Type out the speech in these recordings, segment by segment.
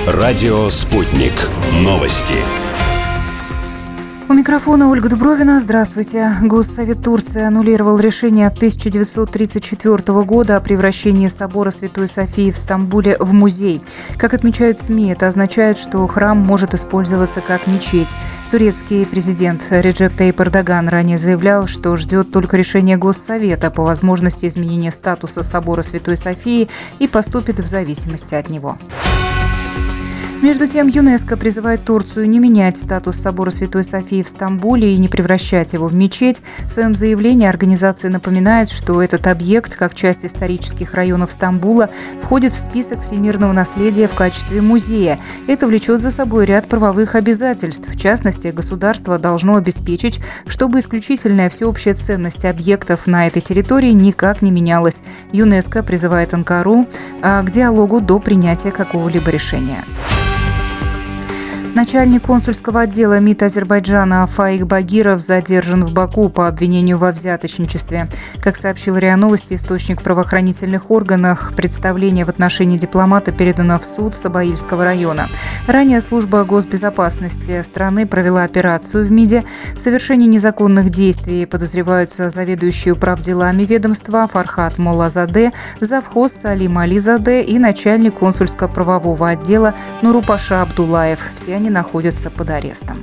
Радио «Спутник». Новости. У микрофона Ольга Дубровина. Здравствуйте. Госсовет Турции аннулировал решение 1934 года о превращении собора Святой Софии в Стамбуле в музей. Как отмечают СМИ, это означает, что храм может использоваться как мечеть. Турецкий президент Реджеп Тайип Эрдоган ранее заявлял, что ждет только решения Госсовета по возможности изменения статуса собора Святой Софии и поступит в зависимости от него. Между тем, ЮНЕСКО призывает Турцию не менять статус собора Святой Софии в Стамбуле и не превращать его в мечеть. В своем заявлении организация напоминает, что этот объект, как часть исторических районов Стамбула, входит в список всемирного наследия в качестве музея. Это влечет за собой ряд правовых обязательств. В частности, государство должно обеспечить, чтобы исключительная всеобщая ценность объектов на этой территории никак не менялась. ЮНЕСКО призывает Анкару к диалогу до принятия какого-либо решения. Начальник консульского отдела МИД Азербайджана Фаик Багиров задержан в Баку по обвинению во взяточничестве. Как сообщил РИА Новости, источник в правоохранительных органах, представление в отношении дипломата передано в суд Сабаильского района. Ранее служба госбезопасности страны провела операцию в МИДе. В совершении незаконных действий подозреваются заведующий управделами ведомства Фархат Моллазаде, завхоз Салим Ализаде и начальник консульско-правового отдела Нурупаша Абдуллаев. Все они находятся под арестом.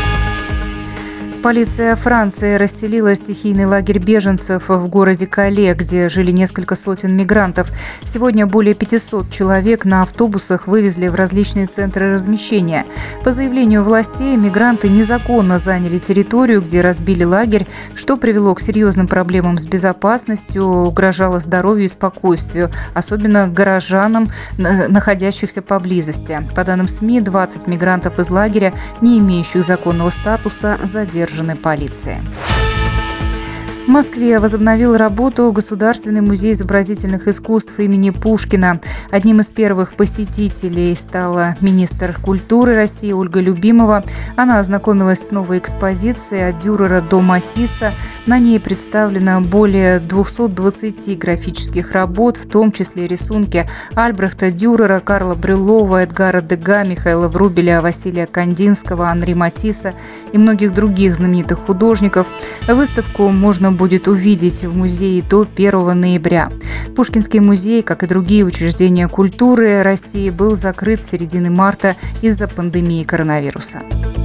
Полиция Франции расселила стихийный лагерь беженцев в городе Кале, где жили несколько сотен мигрантов. Сегодня более 500 человек на автобусах вывезли в различные центры размещения. По заявлению властей, мигранты незаконно заняли территорию, где разбили лагерь, что привело к серьезным проблемам с безопасностью, угрожало здоровью и спокойствию, особенно горожанам, находящихся поблизости. По данным СМИ, 20 мигрантов из лагеря, не имеющих законного статуса, задержаны полицией. В Москве возобновил работу Государственный музей изобразительных искусств имени Пушкина. Одним из первых посетителей стала министр культуры России Ольга Любимова. Она ознакомилась с новой экспозицией «От Дюрера до Матисса». На ней представлено более 220 графических работ, в том числе рисунки Альбрехта Дюрера, Карла Брюллова, Эдгара Дега, Михаила Врубеля, Василия Кандинского, Анри Матисса и многих других знаменитых художников. Выставку можно будет увидеть в музее до 1 ноября. Пушкинский музей, как и другие учреждения культуры России, был закрыт с середины марта из-за пандемии коронавируса.